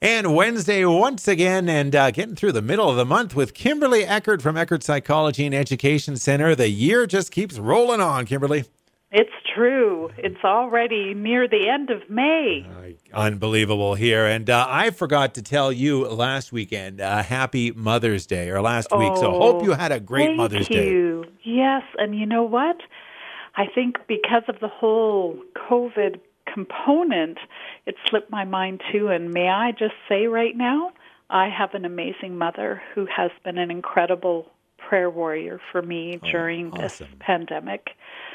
And Wednesday once again, and getting through the middle of the month with Kimberly Eckert from Eckert Psychology and Education Center. The year just keeps rolling on, Kimberly. It's true. It's already near the end of May. Unbelievable here. And I forgot to tell you last weekend, happy Mother's Day, or last week. So hope you had a great Mother's Day. Thank you. Yes, and you know what? I think because of the whole COVID component, it slipped my mind too. And may I just say right now, I have an amazing mother who has been an incredible prayer warrior for me during this pandemic.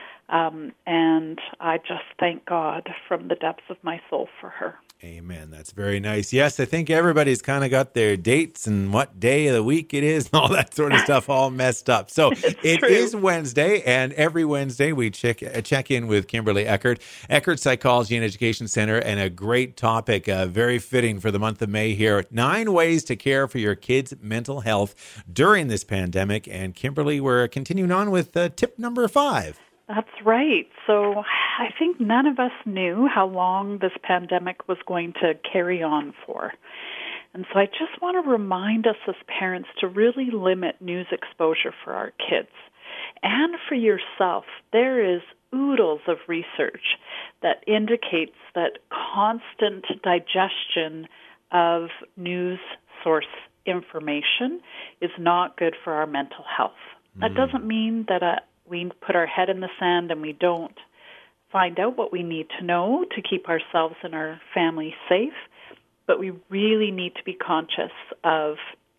And I just thank God from the depths of my soul for her. Amen. That's very nice. Yes, I think everybody's kind of got their dates and what day of the week it is and all that sort of stuff all messed up. So it is Wednesday, and every Wednesday we check in with Kimberly Eckert, Eckert Psychology and Education Center, and a great topic, very fitting for the month of May here. 9 ways to care for your kids' mental health during this pandemic. And Kimberly, we're continuing on with tip number 5. That's right. So I think none of us knew how long this pandemic was going to carry on for. And so I just want to remind us as parents to really limit news exposure for our kids. And for yourself, there is oodles of research that indicates that constant digestion of news source information is not good for our mental health. That doesn't mean that we put our head in the sand and we don't find out what we need to know to keep ourselves and our family safe, but we really need to be conscious of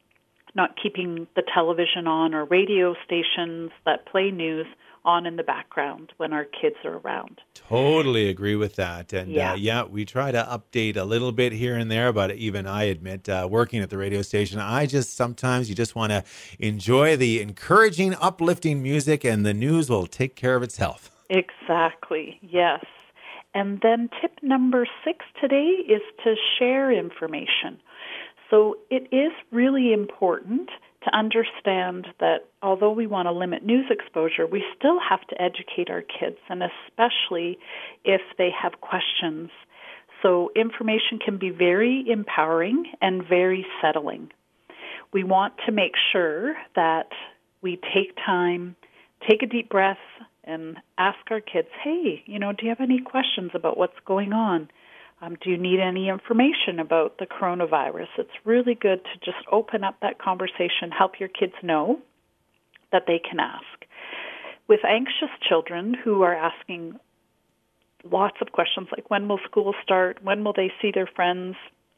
not keeping the television on or radio stations that play news on in the background when our kids are around. Totally agree with that. And we try to update a little bit here and there, but even I admit, working at the radio station, sometimes you just want to enjoy the encouraging, uplifting music, and the news will take care of itself. Exactly, yes. And then tip number 6 today is to share information. So it is really important to understand that although we want to limit news exposure, we still have to educate our kids, and especially if they have questions. So information can be very empowering and very settling. We want to make sure that we take time, take a deep breath, and ask our kids, hey, do you have any questions about what's going on? Do you need any information about the coronavirus? It's really good to just open up that conversation, help your kids know that they can ask. With anxious children who are asking lots of questions like when will school start, when will they see their friends,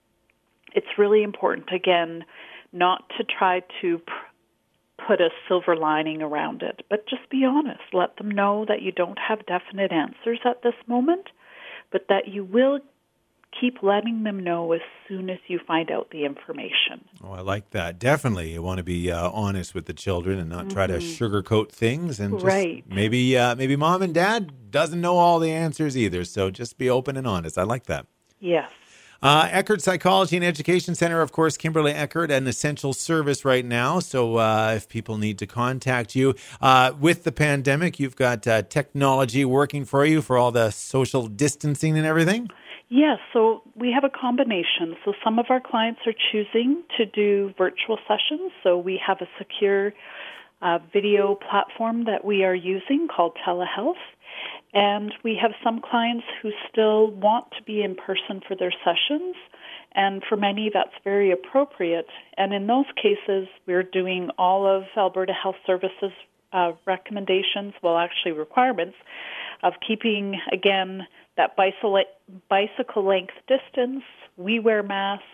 it's really important, again, not to try to put a silver lining around it, but just be honest. Let them know that you don't have definite answers at this moment, but that you will keep letting them know as soon as you find out the information. Oh, I like that. Definitely. You want to be honest with the children and not try to sugarcoat things. And just maybe mom and dad doesn't know all the answers either. So just be open and honest. I like that. Yes. Eckert Psychology and Education Center, of course, Kimberly Eckert, an essential service right now. So if people need to contact you with the pandemic, you've got technology working for you for all the social distancing and everything? Yes, so we have a combination. So some of our clients are choosing to do virtual sessions. So we have a secure video platform that we are using called telehealth. And we have some clients who still want to be in person for their sessions. And for many, that's very appropriate. And in those cases, we're doing all of Alberta Health Services recommendations, requirements, of keeping, again, that bicycle length distance. We wear masks.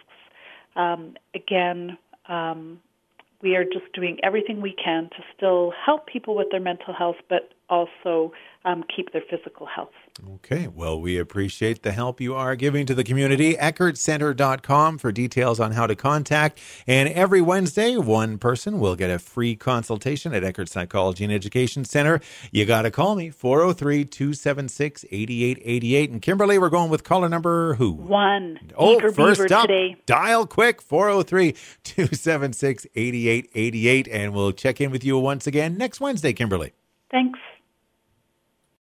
We are just doing everything we can to still help people with their mental health, but also keep their physical health. Okay. Well, we appreciate the help you are giving to the community. EckertCenter.com for details on how to contact. And every Wednesday, one person will get a free consultation at Eckert Psychology and Education Center. You got to call me, 403-276-8888. And Kimberly, we're going with caller number who? 1. Oh, first up, today. Dial quick, 403-276-8888. And we'll check in with you once again next Wednesday, Kimberly. Thanks.